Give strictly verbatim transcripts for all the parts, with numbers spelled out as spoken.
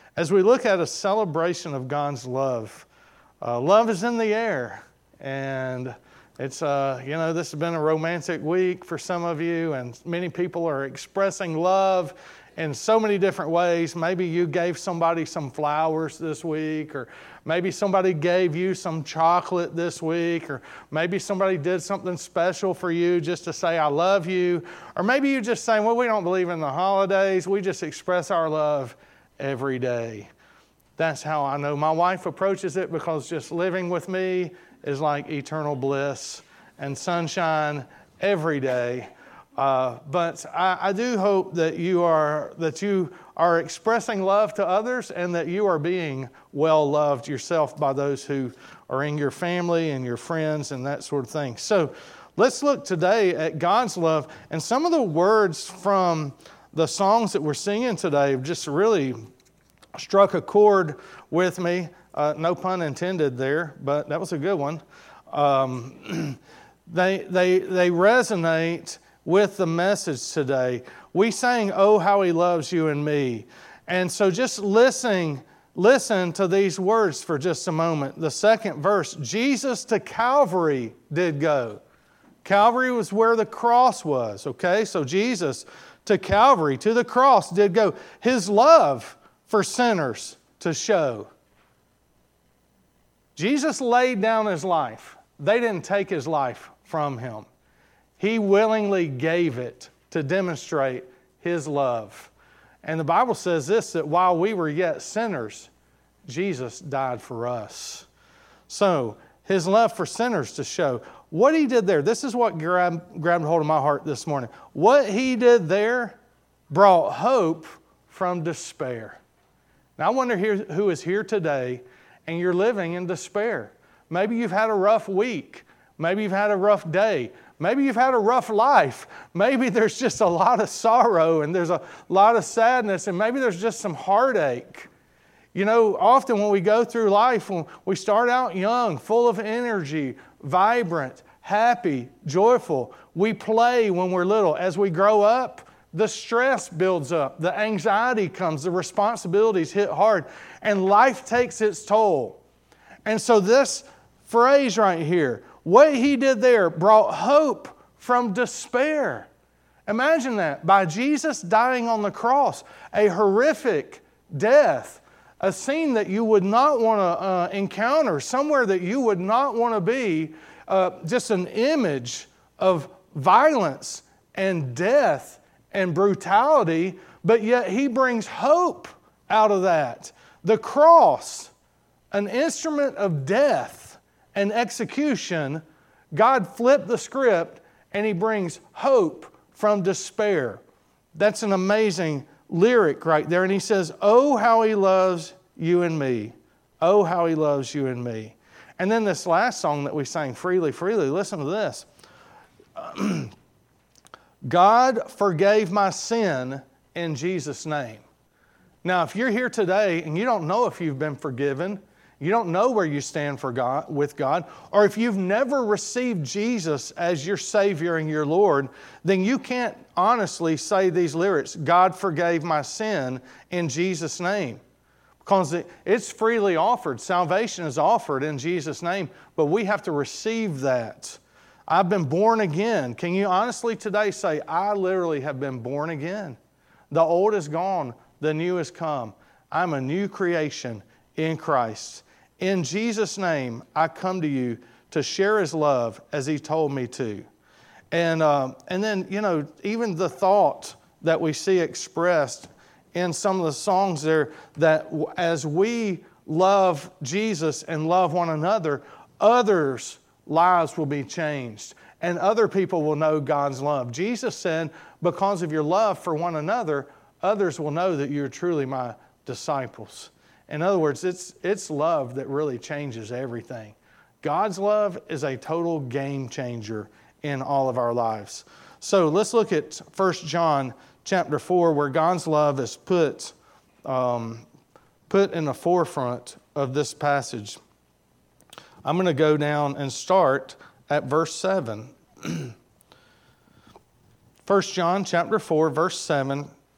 As we look at a celebration of God's love, uh, love is in the air. And it's, uh, you know, this has been a romantic week for some of you, and many people are expressing love in so many different ways. Maybe you gave somebody some flowers this week, or maybe somebody gave you some chocolate this week, or maybe somebody did something special for you just to say, I love you. Or maybe you just say, well, we don't believe in the holidays. We just express our love every day. That's how I know my wife approaches it, because just living with me is like eternal bliss and sunshine every day. Uh, but I, I do hope that you are that you are expressing love to others, and that you are being well loved yourself by those who are in your family and your friends and that sort of thing. So let's look today at God's love, and some of the words from the songs that we're singing today have just really struck a chord with me. Uh, no pun intended there, but that was a good one. Um, they they they resonate with the message today. We sang, "Oh, how He loves you and me," and so just listen listen to these words for just a moment. The second verse: Jesus to Calvary did go. Calvary was where the cross was. Okay, so Jesus to Calvary, to the cross, did go. His love for sinners to show. Jesus laid down His life. They didn't take His life from Him. He willingly gave it to demonstrate His love. And the Bible says this, that while we were yet sinners, Jesus died for us. So, His love for sinners to show. What He did there, this is what grabbed, grabbed hold of my heart this morning. What He did there brought hope from despair. Now, I wonder here, who is here today and you're living in despair. Maybe you've had a rough week. Maybe you've had a rough day. Maybe you've had a rough life. Maybe there's just a lot of sorrow and there's a lot of sadness, and maybe there's just some heartache. You know, often when we go through life, when we start out young, full of energy, vibrant, happy, joyful, we play when we're little. As we grow up, the stress builds up, the anxiety comes, the responsibilities hit hard, and life takes its toll. And so this phrase right here, what He did there brought hope from despair. Imagine that. By Jesus dying on the cross, a horrific death, a scene that you would not want to uh, encounter, somewhere that you would not want to be, uh, just an image of violence and death and brutality, but yet He brings hope out of that. The cross, an instrument of death and execution, God flipped the script and He brings hope from despair. That's an amazing lyric right there. And He says, "Oh, how He loves you and me. Oh, how He loves you and me." And then this last song that we sang, "Freely, Freely," listen to this. God forgave my sin in Jesus' name. Now, if you're here today and you don't know if you've been forgiven, you don't know where you stand for God, with God, or if you've never received Jesus as your Savior and your Lord, then you can't honestly say these lyrics, "God forgave my sin in Jesus' name." Because it's freely offered. Salvation is offered in Jesus' name, but we have to receive that. I've been born again. Can you honestly today say, I literally have been born again? The old is gone, the new has come. I'm a new creation in Christ. In Jesus' name, I come to you to share His love as He told me to. And, uh, and then, you know, even the thought that we see expressed in some of the songs there, that as we love Jesus and love one another, others' lives will be changed and other people will know God's love. Jesus said, because of your love for one another, others will know that you're truly my disciples. In other words, it's, it's love that really changes everything. God's love is a total game changer in all of our lives. So let's look at First John chapter four, where God's love is put, um, put in the forefront of this passage. I'm going to go down and start at verse seven. First John chapter four, verse seven.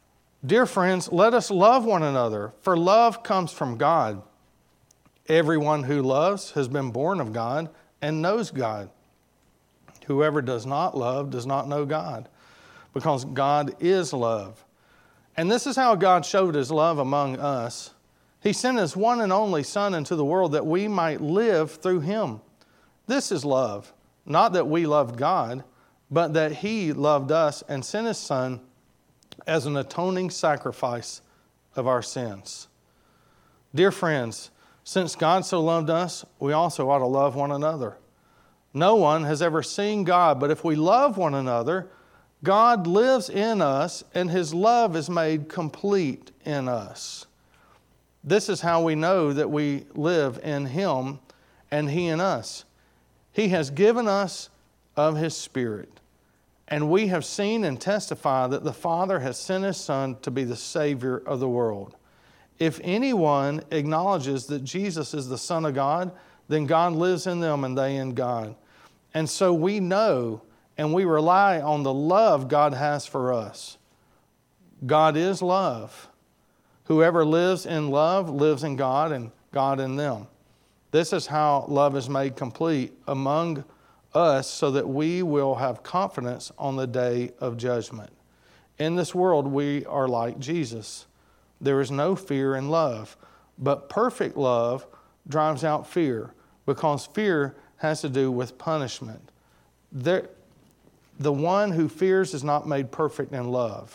Dear friends, let us love one another, for love comes from God. Everyone who loves has been born of God and knows God. Whoever does not love does not know God, because God is love. And this is how God showed his love among us. He sent his one and only Son into the world that we might live through him. This is love, not that we loved God, but that he loved us and sent his Son as an atoning sacrifice of our sins. Dear friends, since God so loved us, we also ought to love one another. No one has ever seen God, but if we love one another, God lives in us, and his love is made complete in us. This is how we know that we live in him and he in us. He has given us of his Spirit, and we have seen and testify that the Father has sent his Son to be the Savior of the world. If anyone acknowledges that Jesus is the Son of God, then God lives in them and they in God. And so we know and we rely on the love God has for us. God is love. Whoever lives in love lives in God and God in them. This is how love is made complete among us, so that we will have confidence on the day of judgment. In this world, we are like Jesus. There is no fear in love, but perfect love drives out fear, because fear has to do with punishment. There, the one who fears is not made perfect in love.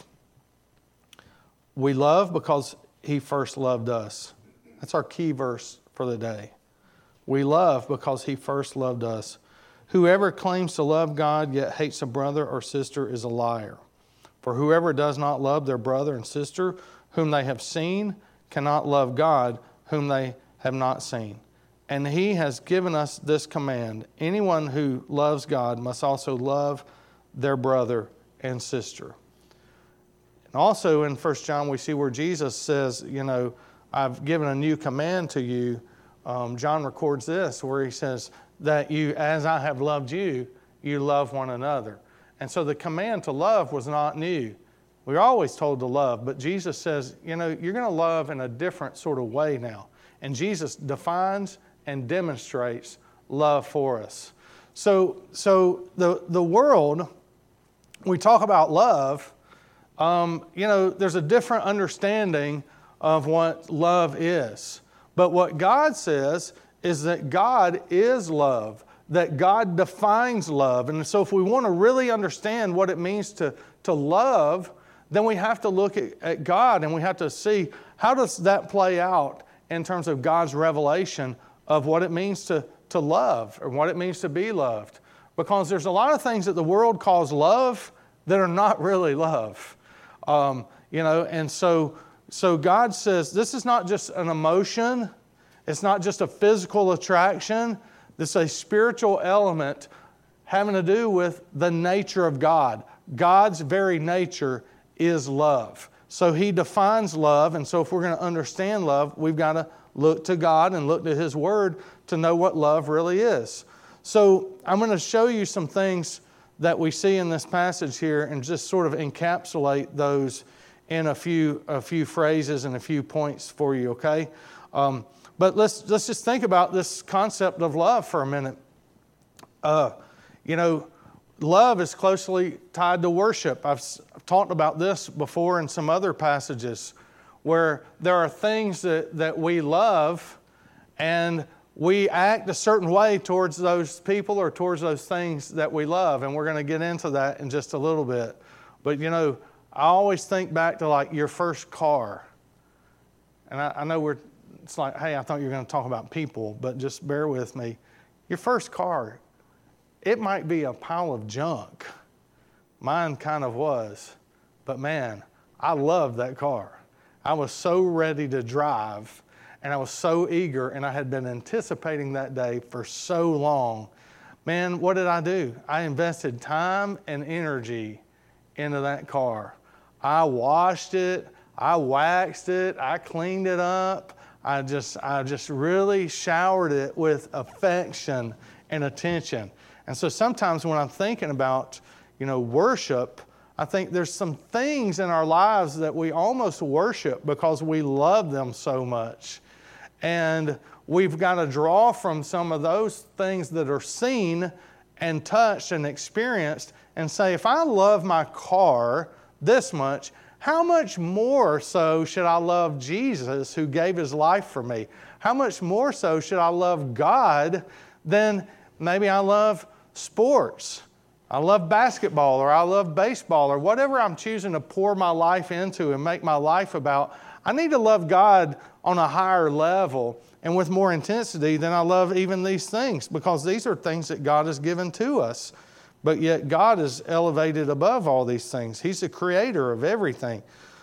We love because he first loved us. That's our key verse for the day. We love because he first loved us. Whoever claims to love God yet hates a brother or sister is a liar. For whoever does not love their brother and sister whom they have seen cannot love God whom they have not seen. And he has given us this command: anyone who loves God must also love their brother and sister. And also in First John we see where Jesus says, you know, I've given a new command to you. Um, John records this where he says that you, as I have loved you, you love one another. And so the command to love was not new. We were always told to love, but Jesus says, you know, you're going to love in a different sort of way now. And Jesus defines and demonstrates love for us. So, so the, the world, we talk about love, um, you know, there's a different understanding of what love is. But what God says is that God is love, that God defines love. And so if we want to really understand what it means to, to love, then we have to look at, at God, and we have to see how does that play out in terms of God's revelation of what it means to, to love, or what it means to be loved. Because there's a lot of things that the world calls love that are not really love. Um, you know, and so, so God says this is not just an emotion. It's not just a physical attraction. This is a spiritual element having to do with the nature of God. God's very nature is love. So he defines love, and so if we're going to understand love, we've got to look to God and look to his word to know what love really is. So I'm going to show you some things that we see in this passage here and just sort of encapsulate those in a few a few phrases and a few points for you, okay? Um, but let's let's just think about this concept of love for a minute. Uh, you know, love is closely tied to worship. I've, I've talked about this before in some other passages where there are things that, that we love and we act a certain way towards those people or towards those things that we love. And we're going to get into that in just a little bit. But, you know, I always think back to like your first car. And I, I know we're, it's like, hey, I thought you were going to talk about people, but just bear with me. Your first car, it might be a pile of junk. Mine kind of was. But man, I loved that car. I was so ready to drive, and I was so eager, and I had been anticipating that day for so long. Man, what did I do? I invested time and energy into that car. I washed it, I waxed it, I cleaned it up. I just, I just really showered it with affection and attention. And so sometimes when I'm thinking about, you know, worship, I think there's some things in our lives that we almost worship because we love them so much. And we've got to draw from some of those things that are seen and touched and experienced and say, if I love my car this much, how much more so should I love Jesus who gave his life for me? How much more so should I love God than maybe I love sports? I love basketball, or I love baseball, or whatever I'm choosing to pour my life into and make my life about. I need to love God on a higher level and with more intensity than I love even these things, because these are things that God has given to us. But yet God is elevated above all these things. He's the creator of everything.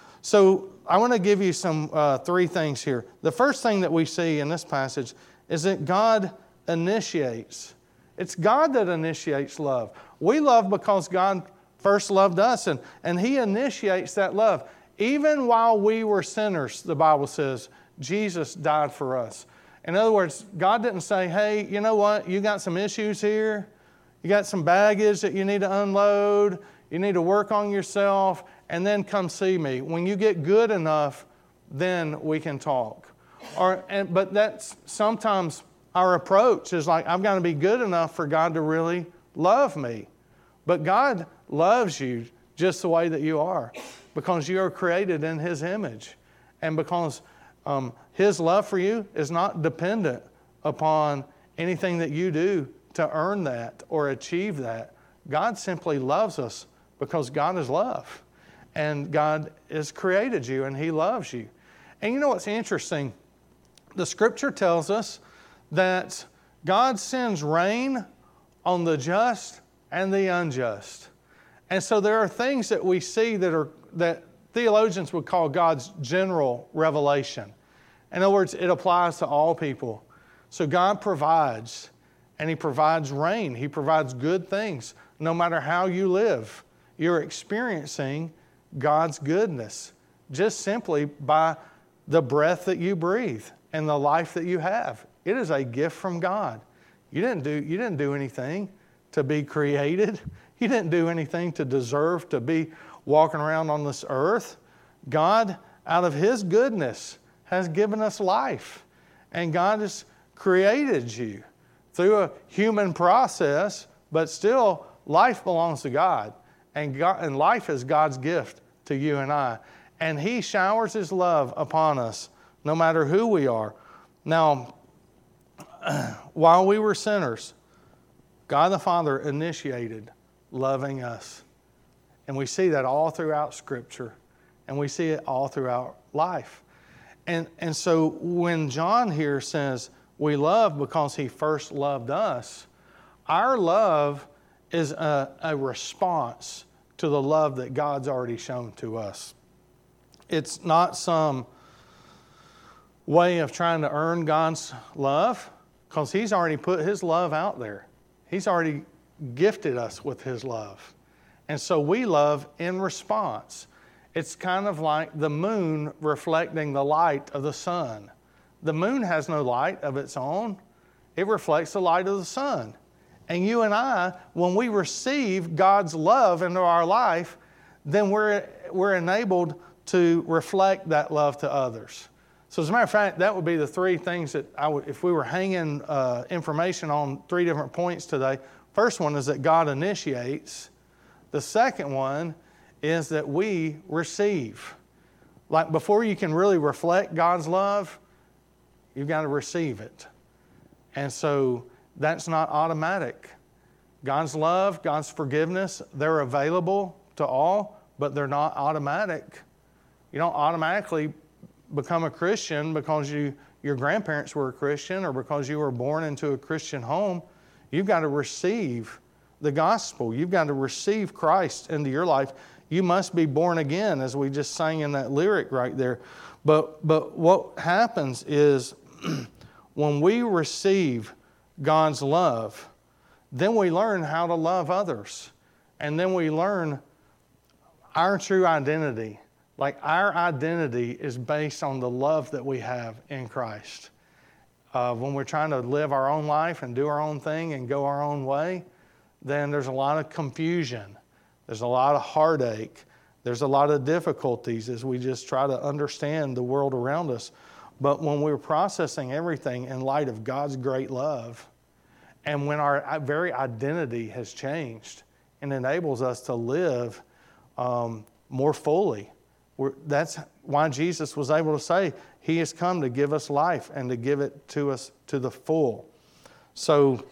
So I want to give you some uh, three things here. The first thing that we see in this passage is that God initiates. It's God that initiates love. We love because God first loved us, and, and He initiates that love. Even while we were sinners, the Bible says, Jesus died for us. In other words, God didn't say, hey, you know what, you got some issues here. You got some baggage that you need to unload. You need to work on yourself, and then come see me. When you get good enough, then we can talk. Or, and, but that's sometimes our approach is like, I've got to be good enough for God to really love me. But God loves you just the way that you are, because you are created in His image. And because um, His love for you is not dependent upon anything that you do to earn that or achieve that. God simply loves us because God is love. And God has created you and He loves you. And you know what's interesting? The Scripture tells us that God sends rain on the just and the unjust. And so there are things that we see that are that theologians would call God's general revelation. In other words, it applies to all people. So God provides, and He provides rain. He provides good things. No matter how you live, you're experiencing God's goodness just simply by the breath that you breathe and the life that you have. It is a gift from God. You didn't do, you didn't do anything to be created. You didn't do anything to deserve to be walking around on this earth. God, out of His goodness, has given us life. And God has created you through a human process, but still life belongs to God. And, God, and life is God's gift to you and I. And He showers His love upon us, no matter who we are. Now, while we were sinners, God the Father initiated loving us. And we see that all throughout Scripture. And we see it all throughout life. And, and so when John here says, we love because He first loved us, our love is a, a response to the love that God's already shown to us. It's not some way of trying to earn God's love, because He's already put His love out there. He's already gifted us with His love. And so we love in response. It's kind of like the moon reflecting the light of the sun. The moon has no light of its own. It reflects the light of the sun. And you and I, when we receive God's love into our life, then we're, we're enabled to reflect that love to others. So as a matter of fact, that would be the three things that I would, if we were hanging uh, information on three different points today. First one is that God initiates. The second one is that we receive. Like before you can really reflect God's love, you've got to receive it. And so that's not automatic. God's love, God's forgiveness, they're available to all, but they're not automatic. You don't automatically become a Christian because you, your grandparents were a Christian or because you were born into a Christian home. You've got to receive the gospel. You've got to receive Christ into your life. You must be born again, as we just sang in that lyric right there. But, but what happens is when we receive God's love, then we learn how to love others. And then we learn our true identity. Like our identity is based on the love that we have in Christ. Uh, when we're trying to live our own life and do our own thing and go our own way, then there's a lot of confusion. There's a lot of heartache. There's a lot of difficulties as we just try to understand the world around us. But when we're processing everything in light of God's great love, and when our very identity has changed and enables us to live um, more fully, we're, that's why Jesus was able to say, He has come to give us life and to give it to us to the full. So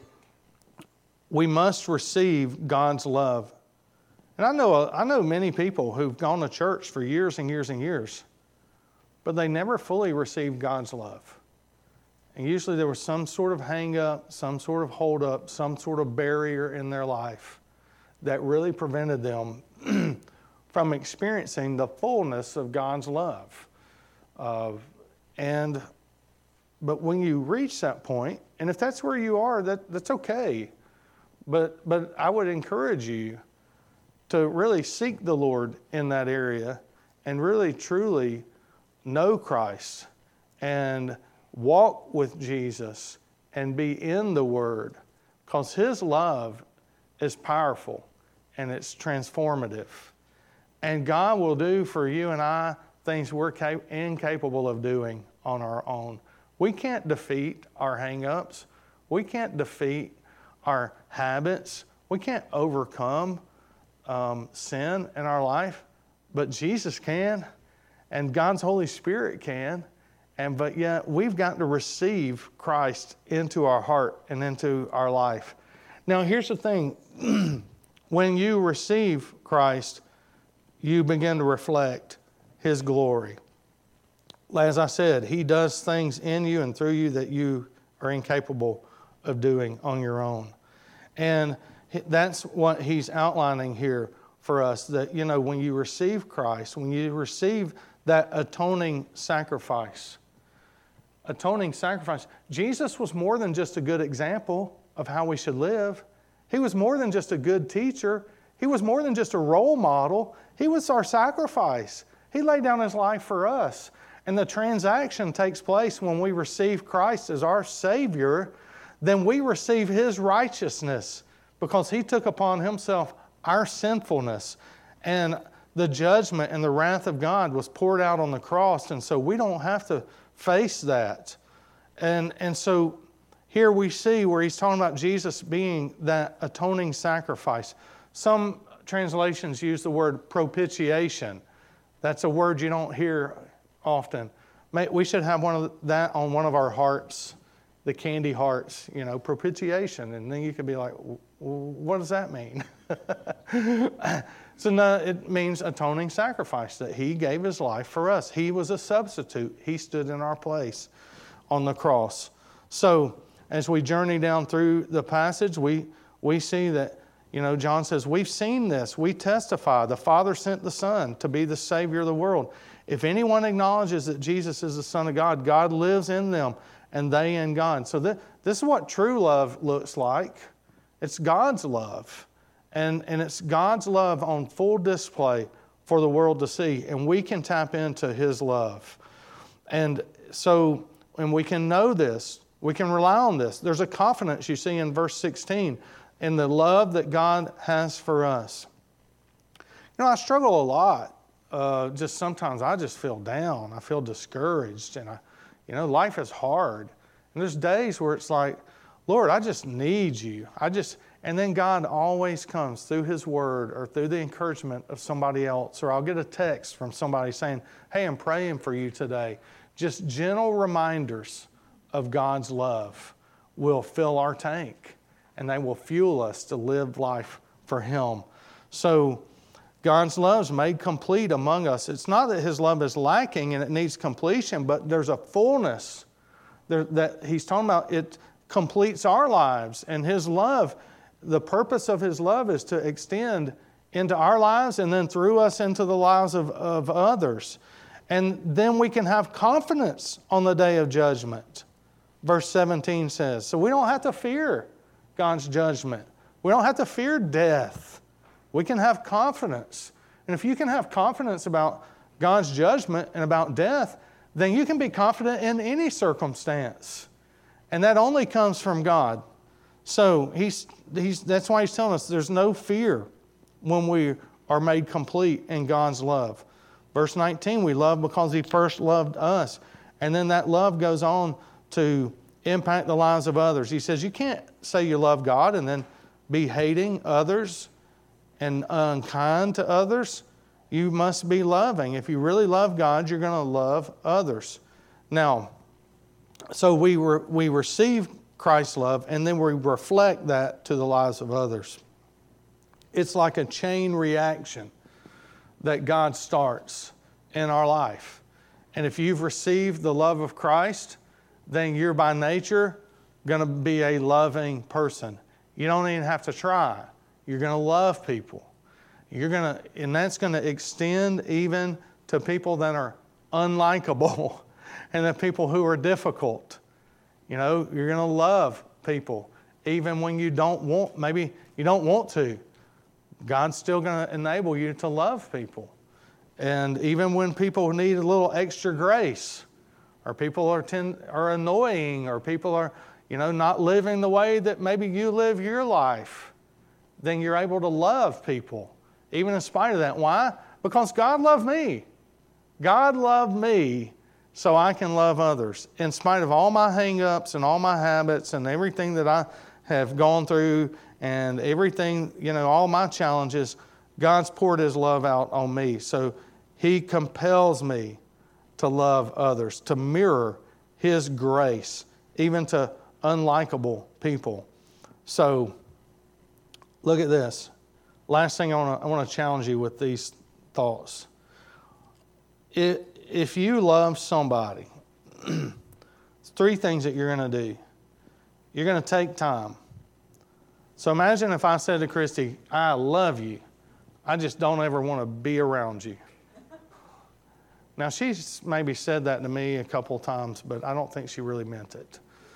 we must receive God's love. And I know, I know many people who've gone to church for years and years and years, but they never fully received God's love. And usually there was some sort of hang-up, some sort of hold-up, some sort of barrier in their life that really prevented them from experiencing the fullness of God's love. Uh, and but when you reach that point, and if that's where you are, that, that's okay. But but I would encourage you to really seek the Lord in that area and really truly know Christ and walk with Jesus and be in the Word, because His love is powerful and it's transformative. And God will do for you and I things we're cap- incapable of doing on our own. We can't defeat our hang-ups. We can't defeat our habits. We can't overcome um, sin in our life, but Jesus can, and God's Holy Spirit can. And but yet we've got to receive Christ into our heart and into our life. Now here's the thing. When you receive Christ, you begin to reflect His glory. As I said, He does things in you and through you that you are incapable of doing on your own. And that's what He's outlining here for us, that, you know, when you receive Christ, when you receive that atoning sacrifice, atoning sacrifice, Jesus was more than just a good example of how we should live. He was more than just a good teacher. He was more than just a role model. He was our sacrifice. He laid down His life for us. And the transaction takes place when we receive Christ as our Savior. Then we receive His righteousness because He took upon Himself our sinfulness. And the judgment and the wrath of God was poured out on the cross. And so we don't have to face that. And, and so here we see where He's talking about Jesus being that atoning sacrifice. Some translations use the word propitiation. That's a word you don't hear often. We should have one of that on one of our hearts, the candy hearts, you know, propitiation. And then you could be like, what does that mean? So no, it means atoning sacrifice, that He gave His life for us. He was a substitute. He stood in our place on the cross. So as we journey down through the passage, we, we see that, you know, John says, we've seen this. We testify. The Father sent the Son to be the Savior of the world. If anyone acknowledges that Jesus is the Son of God, God lives in them and they in God. So th- this is what true love looks like. It's God's love. And, and it's God's love on full display for the world to see. And we can tap into His love. And so, and we can know this. We can rely on this. There's a confidence you see in verse sixteen in the love that God has for us. You know, I struggle a lot. Uh, just sometimes I just feel down. I feel discouraged. And, I, you know, life is hard. And there's days where it's like, Lord, I just need You. I just... And then God always comes through His Word or through the encouragement of somebody else, or I'll get a text from somebody saying, hey, I'm praying for you today. Just gentle reminders of God's love will fill our tank, and they will fuel us to live life for Him. So God's love is made complete among us. It's not that His love is lacking and it needs completion, but there's a fullness there that He's talking about. It completes our lives, and His love, the purpose of His love is to extend into our lives and then through us into the lives of, of others. And then we can have confidence on the day of judgment. Verse seventeen says, so we don't have to fear God's judgment. We don't have to fear death. We can have confidence. And if you can have confidence about God's judgment and about death, then you can be confident in any circumstance. And that only comes from God. So he's, he's, that's why He's telling us there's no fear when we are made complete in God's love. Verse nineteen, we love because He first loved us. And then that love goes on to impact the lives of others. He says you can't say you love God and then be hating others and unkind to others. You must be loving. If you really love God, you're going to love others. Now, so we re- we receive Christ's love, and then we reflect that to the lives of others. It's like a chain reaction that God starts in our life. And if you've received the love of Christ, then you're by nature going to be a loving person. You don't even have to try. You're going to love people. You're going to, and that's going to extend even to people that are unlikable and the people who are difficult. You know, you're going to love people even when you don't want, maybe you don't want to. God's still going to enable you to love people. And even when people need a little extra grace, or people are tend, are annoying, or people are, you know, not living the way that maybe you live your life, then you're able to love people, even in spite of that. Why? Because God loved me. God loved me so I can love others. In spite of all my hang-ups and all my habits and everything that I have gone through and everything, you know, all my challenges, God's poured His love out on me. So He compels me to love others, to mirror His grace, even to unlikable people. So look at this. Last thing I want to I want to challenge you with these thoughts. It, if you love somebody, it's three things that you're going to do. You're going to take time. So imagine if I said to Christy, I love you. I just don't ever want to be around you. Now, she's maybe said that to me a couple of times, but I don't think she really meant it.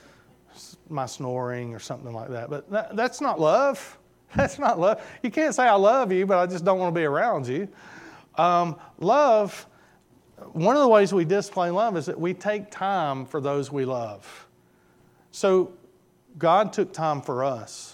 My snoring or something like that. But that, that's not love. That's not love. You can't say I love you, but I just don't want to be around you. Um, love, one of the ways we display love is that we take time for those we love. So God took time for us.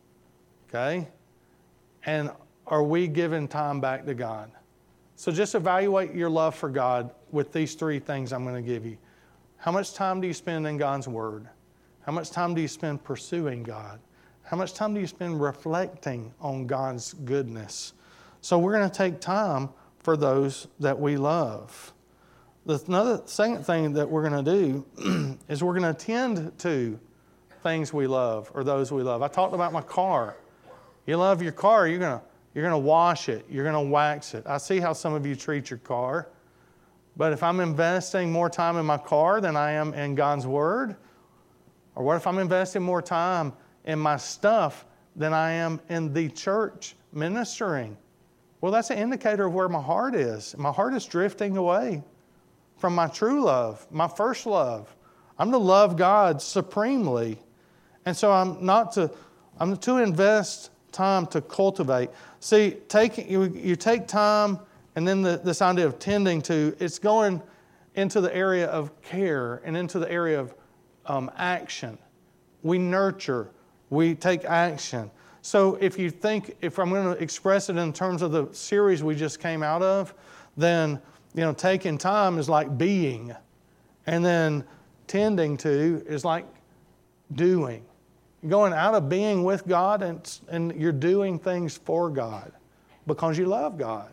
Okay? And are we giving time back to God? So just evaluate your love for God with these three things I'm going to give you. How much time do you spend in God's Word? How much time do you spend pursuing God? How much time do you spend reflecting on God's goodness? So we're going to take time for those that we love. The another second thing that we're going to do is we're going to tend to things we love or those we love. I talked about my car. You love your car, you're going to You're going to wash it. You're going to wax it. I see how some of you treat your car. But if I'm investing more time in my car than I am in God's Word, or what if I'm investing more time in my stuff than I am in the church ministering? Well, that's an indicator of where my heart is. My heart is drifting away from my true love, my first love. I'm to love God supremely. And so I'm not to, I'm to invest time to cultivate. See, take, you, you take time, and then the, this idea of tending to, it's going into the area of care and into the area of um, action. We nurture. We take action. So if you think, if I'm going to express it in terms of the series we just came out of, then, you know, taking time is like being. And then tending to is like doing. You're going out of being with God and, and you're doing things for God because you love God.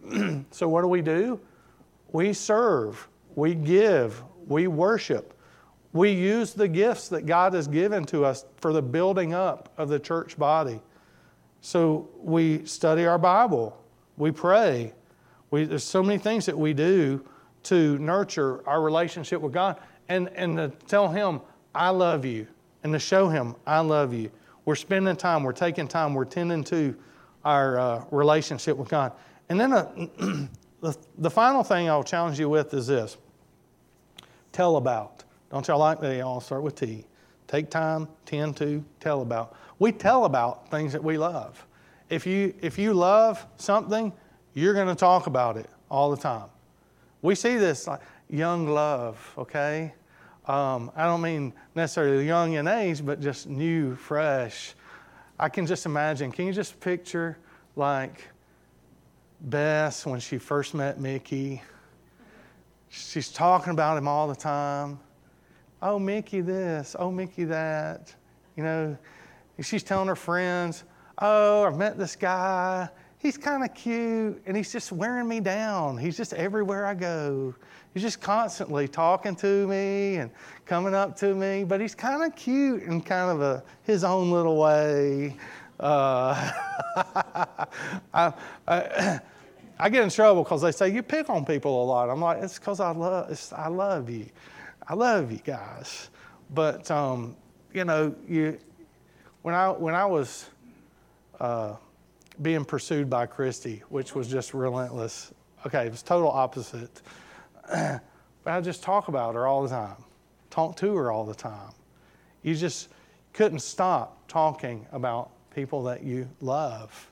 So what do we do? We serve, we give, we worship. We use the gifts that God has given to us for the building up of the church body. So we study our Bible, we pray. We, there's so many things that we do to nurture our relationship with God and, and to tell Him, I love you. And to show Him, I love you. We're spending time, we're taking time, we're tending to our uh, relationship with God. And then uh, the, the final thing I'll challenge you with is this. Tell about. Don't y'all like that? They all start with T. Take time, tend to, tell about. We tell about things that we love. If you, if you love something, you're going to talk about it all the time. We see this like young love, okay? Um, I don't mean necessarily young in age, but just new, fresh. I can just imagine. Can you just picture like Bess, when she first met Mickey, she's talking about him all the time. Oh, Mickey this. Oh, Mickey that. You know, she's telling her friends, oh, I've met this guy. He's kind of cute, and he's just wearing me down. He's just everywhere I go. He's just constantly talking to me and coming up to me, but he's kind of cute in kind of a his own little way. Uh, I, I, I get in trouble because they say, you pick on people a lot. I'm like, it's because I love, it's, I love you. I love you guys. But, um, you know, you when I when I was uh, being pursued by Christy, which was just relentless. Okay, it was total opposite. But I just talk about her all the time. Talk to her all the time. You just couldn't stop talking about people that you love.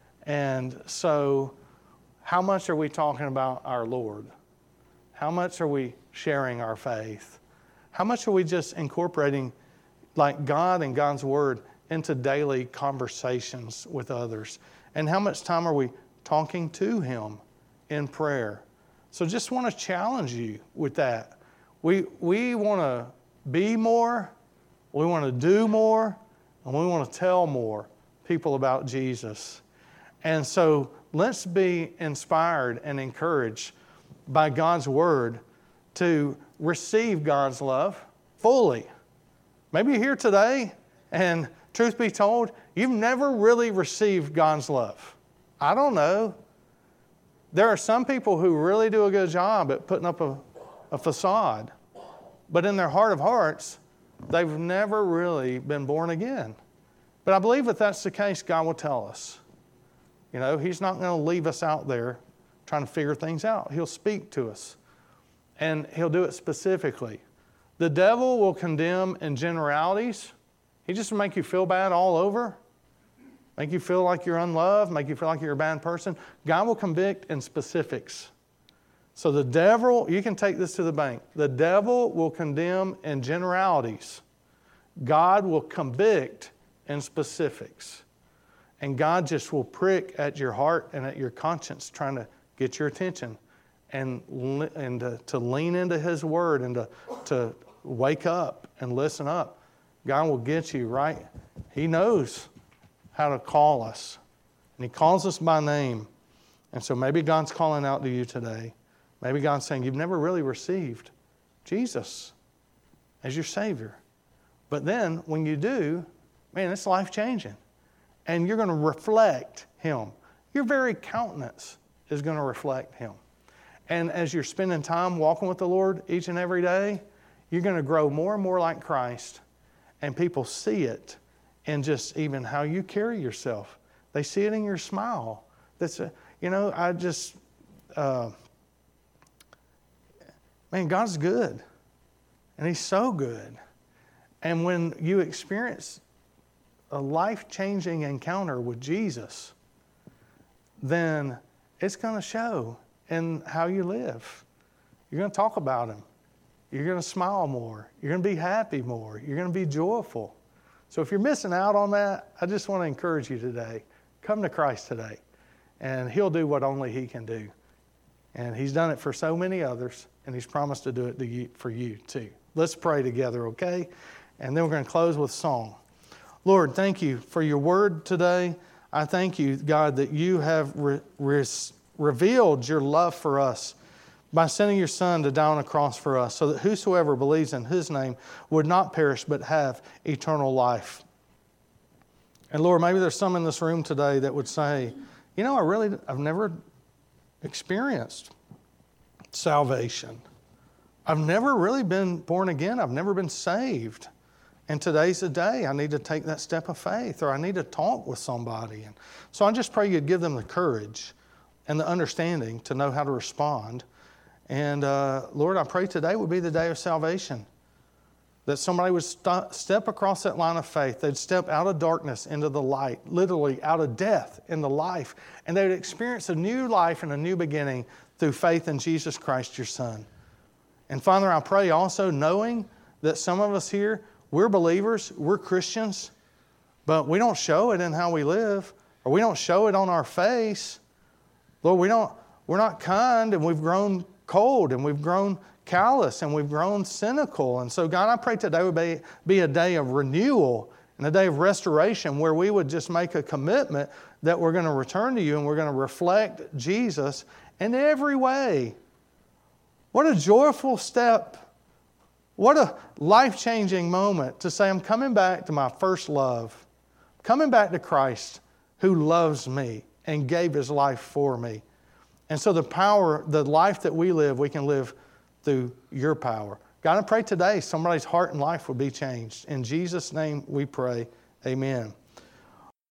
And so how much are we talking about our Lord? How much are we sharing our faith? How much are we just incorporating like God and God's Word into daily conversations with others? And how much time are we talking to Him in prayer? So just want to challenge you with that. We, we want to be more, we want to do more, and we want to tell more people about Jesus. And so let's be inspired and encouraged by God's Word to receive God's love fully. Maybe you're here today, and truth be told, you've never really received God's love. I don't know. There are some people who really do a good job at putting up a, a facade, but in their heart of hearts, they've never really been born again. But I believe if that's the case, God will tell us. You know, He's not going to leave us out there trying to figure things out. He'll speak to us, and He'll do it specifically. The devil will condemn in generalities. He just will make you feel bad all over. Make you feel like you're unloved, make you feel like you're a bad person. God will convict in specifics. So the devil, you can take this to the bank. The devil will condemn in generalities. God will convict in specifics. And God just will prick at your heart and at your conscience, trying to get your attention and, and to, to lean into His Word and to, to wake up and listen up. God will get you right. He knows how to call us. And He calls us by name. And so maybe God's calling out to you today. Maybe God's saying, you've never really received Jesus as your Savior. But then when you do, man, it's life-changing. And you're going to reflect Him. Your very countenance is going to reflect Him. And as you're spending time walking with the Lord each and every day, you're going to grow more and more like Christ. And people see it in just even how you carry yourself. They see it in your smile. That's a, you know, I just, uh, man, God's good. And He's so good. And when you experience a life-changing encounter with Jesus, then it's going to show in how you live. You're going to talk about Him. You're going to smile more. You're going to be happy more. You're going to be joyful. So if you're missing out on that, I just want to encourage you today. Come to Christ today, and He'll do what only He can do. And He's done it for so many others, and He's promised to do it to you, for you too. Let's pray together, okay? And then we're going to close with song. Lord, thank You for Your Word today. I thank You, God, that You have re- re- revealed Your love for us by sending Your Son to die on a cross for us, so that whosoever believes in His name would not perish but have eternal life. And Lord, maybe there's some in this room today that would say, you know, I really, I've never experienced salvation. I've never really been born again. I've never been saved. And today's the day I need to take that step of faith, or I need to talk with somebody. And so I just pray You'd give them the courage and the understanding to know how to respond. And uh, Lord, I pray today would be the day of salvation, that somebody would st- step across that line of faith. They'd step out of darkness into the light, literally out of death into life, and they would experience a new life and a new beginning through faith in Jesus Christ, Your Son. And Father, I pray also, knowing that some of us here, we're believers, we're Christians, but we don't show it in how we live, or we don't show it on our face. Lord, we don't, we're not kind, and we've grown cold, and we've grown callous, and we've grown cynical. And so, God, I pray today would be, be a day of renewal and a day of restoration where we would just make a commitment that we're going to return to you and we're going to reflect Jesus in every way. What a joyful step. What a life-changing moment to say, I'm coming back to my first love. Coming back to Christ who loves me and gave His life for me. And so the power, the life that we live, we can live through your power. God, I pray today somebody's heart and life would be changed. In Jesus' name we pray. Amen.